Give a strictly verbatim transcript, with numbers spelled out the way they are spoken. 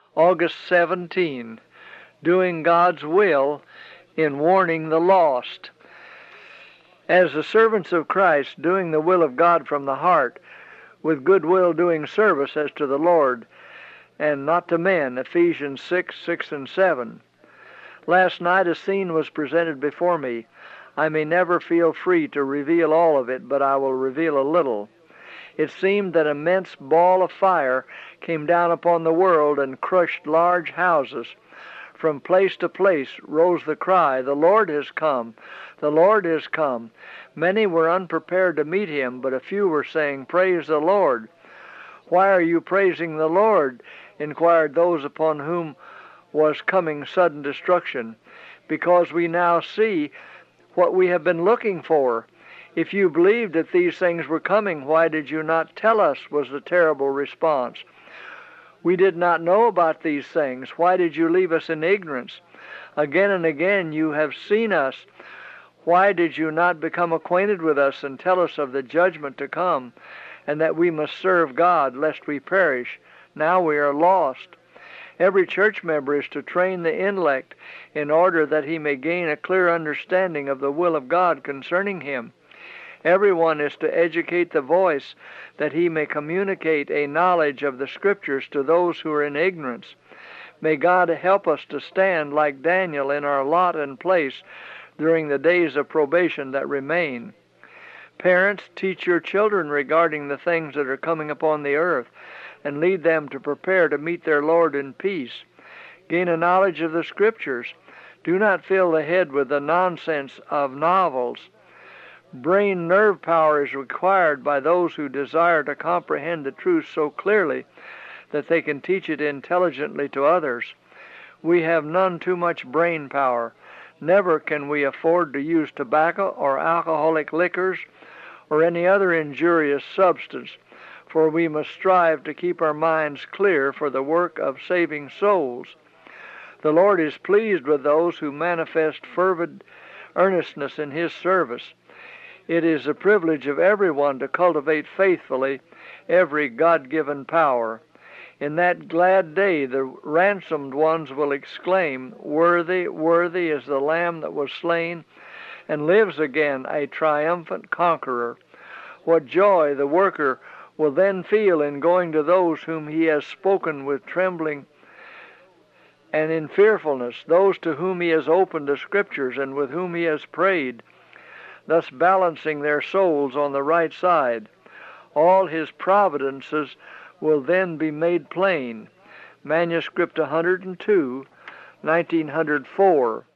August seventeenth, Doing God's Will in Warning the Lost. As the servants of Christ, doing the will of God from the heart, with good will doing service as to the Lord, and not to men, Ephesians six, six and seven. Last night a scene was presented before me. I may never feel free to reveal all of it, but I will reveal a little. It seemed that an immense ball of fire came down upon the world and crushed large houses. From place to place rose the cry, "The Lord has come! The Lord has come!" Many were unprepared to meet him, but a few were saying, "Praise the Lord." "Why are you praising the Lord?" inquired those upon whom was coming sudden destruction. "Because we now see what we have been looking for." "If you believed that these things were coming, why did you not tell us?" was the terrible response. "We did not know about these things. Why did you leave us in ignorance? Again and again you have seen us. Why did you not become acquainted with us and tell us of the judgment to come, and that we must serve God, lest we perish? Now we are lost." Every church member is to train the intellect in order that he may gain a clear understanding of the will of God concerning him. Everyone is to educate the voice that he may communicate a knowledge of the Scriptures to those who are in ignorance. May God help us to stand like Daniel in our lot and place during the days of probation that remain. Parents, teach your children regarding the things that are coming upon the earth, and lead them to prepare to meet their Lord in peace. Gain a knowledge of the Scriptures. Do not fill the head with the nonsense of novels. Brain nerve power is required by those who desire to comprehend the truth so clearly that they can teach it intelligently to others. We have none too much brain power. Never can we afford to use tobacco or alcoholic liquors or any other injurious substance, for we must strive to keep our minds clear for the work of saving souls. The Lord is pleased with those who manifest fervid earnestness in His service. It is the privilege of everyone to cultivate faithfully every God-given power. In that glad day the ransomed ones will exclaim, "Worthy, worthy is the Lamb that was slain and lives again, a triumphant conqueror." What joy the worker will then feel in going to those whom he has spoken with trembling and in fearfulness, those to whom he has opened the Scriptures and with whom he has prayed, thus balancing their souls on the right side. All his providences will then be made plain. Manuscript one hundred two, nineteen oh four.